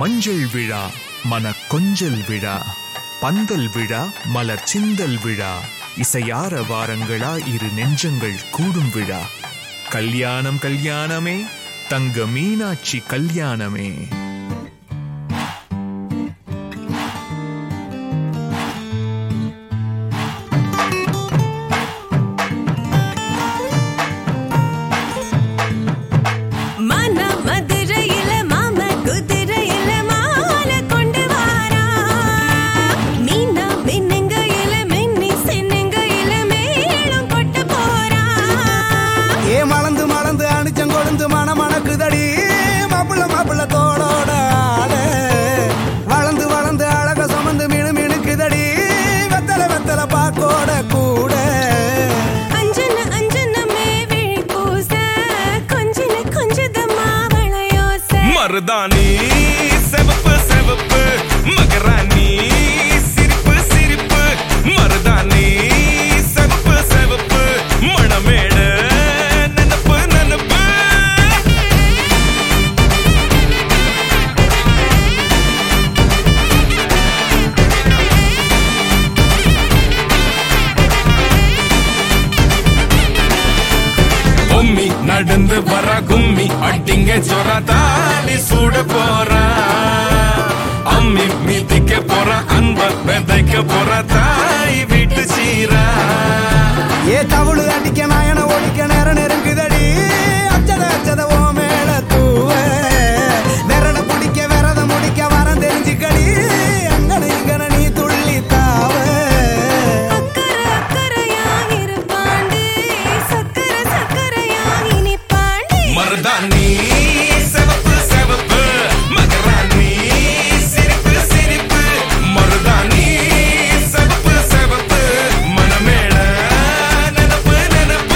மஞ்சள் விழா மன கொஞ்சல் விழா பந்தல் விழா மலர் சிந்தல் விழா இசையார வாரங்களா இரு நெஞ்சங்கள் கூடும் விழா கல்யாணம் கல்யாணமே தங்க மீனாட்சி கல்யாணமே. மருதாணி செவப்பு செவப்பு மகராணி சிரிப்பு சிரிப்பு மருதாணி செவப்பு செவப்பு மணமேட நனப்பு நனப்பு. பொம்மி நடந்து வர கும்மி அட்டிங்க சொரா தாலி சூட போறா அம்மி மீதிக்க போறா அன்ப விதைக்க போறா தாய் வீட்டு சீரா. ஏ தவுளு அடிக்க நாயன ஒழிக்க நேரம் நெருங்குதடி அச்சத அச்சத ஓ மேல தூவ விரட பிடிக்க விரத முடிக்க வரம் தெரிஞ்சுக்கடி அங்கன இங்கன நீ துள்ளி தாவ. மருதாணி செவப்பு செவப்பு மகராணி சிரிப்பு சிரிப்பு மருதாணி செவப்பு செவப்பு மணமேள நனப்பு நனப்பு.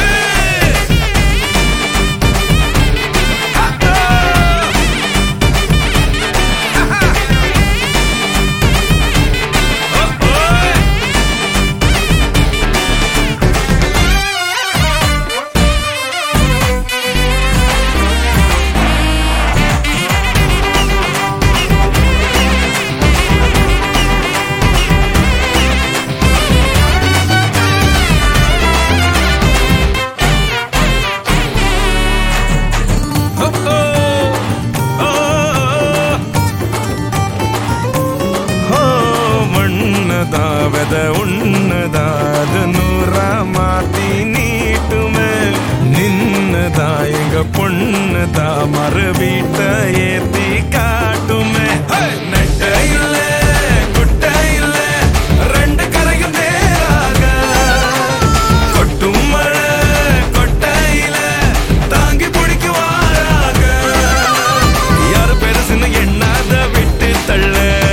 மண்ணதாவத உன்னதாது நூறா மாத்தி நீட்டுமே நின்னதா எங்க பொண்ணுதா மறு வீட்ட ஏத்தி காட்டுமே. நெட்ட இல்ல குட்ட இல்ல ரெண்டு கரையும் நேராக கொட்டும் மழை கொட்டையில தாங்கி பிடிக்குவாராக யாரு பெருசுன்னு எண்ணாத விட்டு தள்ள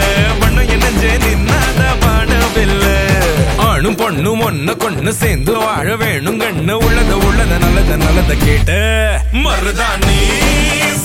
ஆணும் பொண்ணும் ஒன்ன கொண்டு சேர்ந்து வாழ வேணும் கண்ணு உள்ளத உள்ளத நல்லத நல்லத கேட்டு மருதாணி